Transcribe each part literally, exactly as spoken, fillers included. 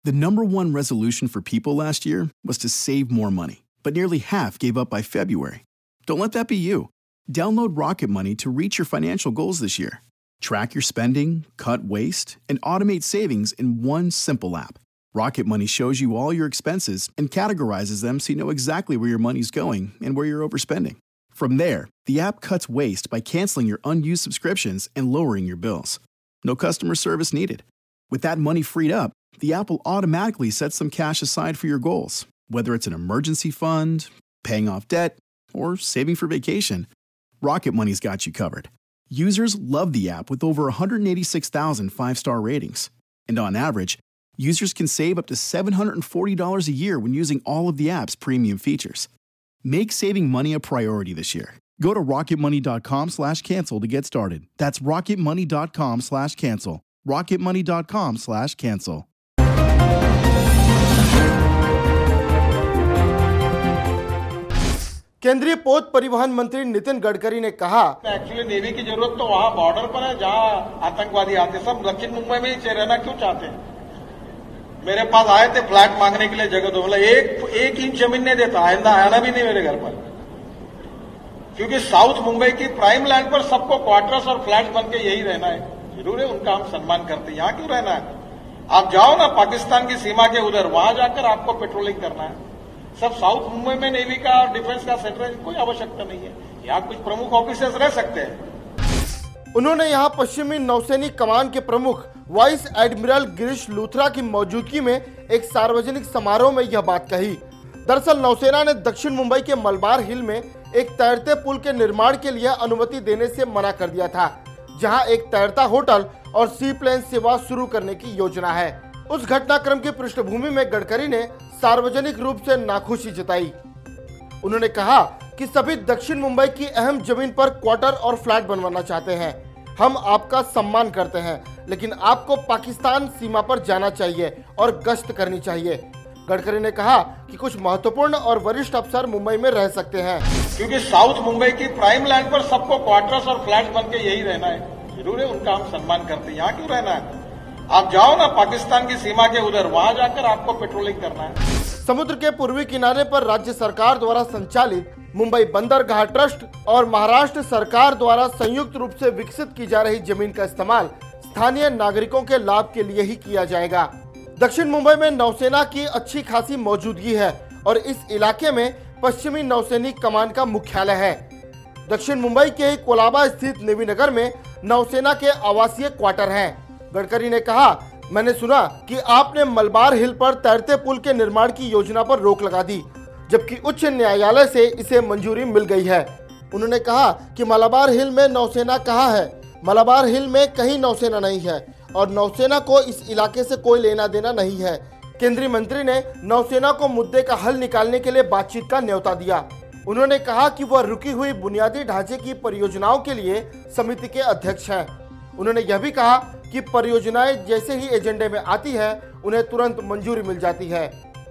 The number one resolution for people last year was to save more money, but nearly half gave up by February. Don't let that be you. Download Rocket Money to reach your financial goals this year. Track your spending, cut waste, and automate savings in one simple app. Rocket Money shows you all your expenses and categorizes them so you know exactly where your money's going and where you're overspending. From there, the app cuts waste by canceling your unused subscriptions and lowering your bills. No customer service needed. With that money freed up, the app will automatically set some cash aside for your goals, whether it's an emergency fund, paying off debt, or saving for vacation. Rocket Money's got you covered. Users love the app with over one hundred eighty-six thousand five-star ratings. And on average, users can save up to seven hundred forty dollars a year when using all of the app's premium features. Make saving money a priority this year. Go to rocketmoney.com slash cancel to get started. That's rocketmoney.com slash cancel. rocketmoney.com slash cancel. केंद्रीय पोत परिवहन मंत्री नितिन गडकरी ने कहा, actually navy की जरूरत तो वहां बॉर्डर पर है जहां आतंकवादी आते, सब दक्षिण मुंबई में ही रहना क्यों चाहते हैं? मेरे पास आए थे फ्लैट मांगने के लिए जगह दो, मतलब एक एक इंच जमीन नहीं देता, आइंदा आना भी नहीं मेरे घर पर, क्योंकि साउथ मुंबई की प्राइम लैंड पर सबको क्वार्टर्स और फ्लैट बन के यही रहना है। जरूर है, उनका हम सम्मान करते हैं, यहां क्यों रहना है? आप जाओ ना पाकिस्तान की सीमा के उधर, वहां जाकर आपको पेट्रोलिंग करना है। सब साउथ मुंबई में नेवी का और डिफेंस का सेंटर है, कोई आवश्यकता नहीं है। यहाँ कुछ प्रमुख ऑफिसर्स रह सकते हैं। उन्होंने यहाँ पश्चिमी नौसैनिक कमान के प्रमुख वाइस एडमिरल गिरीश लूथरा की मौजूदगी में एक सार्वजनिक समारोह में यह बात कही। दरअसल नौसेना ने दक्षिण मुंबई के मलबार हिल में एक तैरते पुल के निर्माण के लिए अनुमति देने से मना कर दिया था, जहां एक तैरता होटल और सी प्लेन सेवा शुरू करने की योजना है। उस घटनाक्रम की पृष्ठभूमि में गडकरी ने सार्वजनिक रूप से नाखुशी जताई। उन्होंने कहा कि सभी दक्षिण मुंबई की अहम जमीन पर क्वार्टर और फ्लैट बनवाना चाहते हैं। हम आपका सम्मान करते हैं, लेकिन आपको पाकिस्तान सीमा पर जाना चाहिए और गश्त करनी चाहिए। गडकरी ने कहा कि कुछ महत्वपूर्ण और वरिष्ठ अफसर मुंबई में रह सकते हैं, क्योंकि साउथ मुंबई की प्राइम लैंड पर सबको क्वार्टर्स और फ्लैट बन के यही रहना है। जरूर है, उनका हम सम्मान करते हैं, यहाँ क्यों रहना है? आप जाओ ना पाकिस्तान की सीमा के उधर, वहां जाकर आपको पेट्रोलिंग करना है। समुद्र के पूर्वी किनारे पर राज्य सरकार द्वारा संचालित मुंबई बंदरगाह ट्रस्ट और महाराष्ट्र सरकार द्वारा संयुक्त रूप से विकसित की जा रही जमीन का इस्तेमाल स्थानीय नागरिकों के लाभ के लिए ही किया जाएगा। दक्षिण मुंबई में नौसेना की अच्छी खासी मौजूदगी है और इस इलाके में पश्चिमी नौसैनिक कमान का मुख्यालय है। दक्षिण मुंबई के कोलाबा स्थित नेवीनगर में नौसेना के आवासीय क्वार्टर हैं। गडकरी ने कहा, मैंने सुना कि आपने मलबार हिल पर तैरते पुल के निर्माण की योजना पर रोक लगा दी, जबकि उच्च न्यायालय से इसे मंजूरी मिल गई है। उन्होंने कहा कि मलबार हिल में नौसेना कहाँ है? मलबार हिल में कहीं नौसेना नहीं है और नौसेना को इस इलाके से कोई लेना देना नहीं है। केंद्रीय मंत्री ने नौसेना को मुद्दे का हल निकालने के लिए बातचीत का न्योता दिया। उन्होंने कहा कि वह रुकी हुई बुनियादी ढांचे की परियोजनाओं के लिए समिति के अध्यक्ष हैं। उन्होंने यह भी कहा कि परियोजनाएं जैसे ही एजेंडे में आती है उन्हें तुरंत मंजूरी मिल जाती है।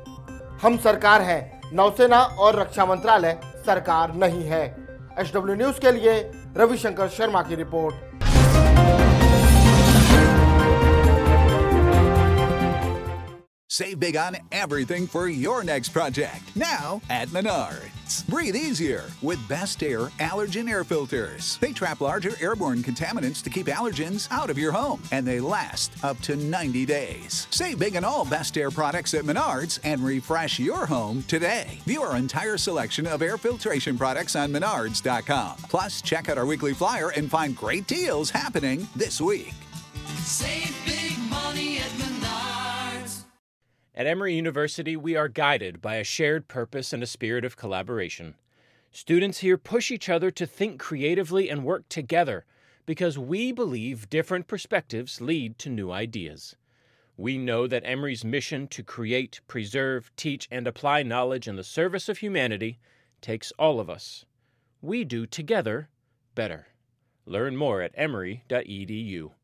हम सरकार है, नौसेना और रक्षा मंत्रालय सरकार नहीं है। एच डब्ल्यू न्यूज के लिए रविशंकर शर्मा की report. Save big on everything for your next project. Now at Menards. Breathe easier with Best Air allergen air filters. They trap larger airborne contaminants to keep allergens out of your home, and they last up to ninety days. Save big on all Best Air products at Menards and refresh your home today. View our entire selection of air filtration products on menards dot com. Plus, check out our weekly flyer and find great deals happening this week. Save big money at Menards. At Emory University, we are guided by a shared purpose and a spirit of collaboration. Students here push each other to think creatively and work together because we believe different perspectives lead to new ideas. We know that Emory's mission to create, preserve, teach, and apply knowledge in the service of humanity takes all of us. We do together better. Learn more at emory dot e d u.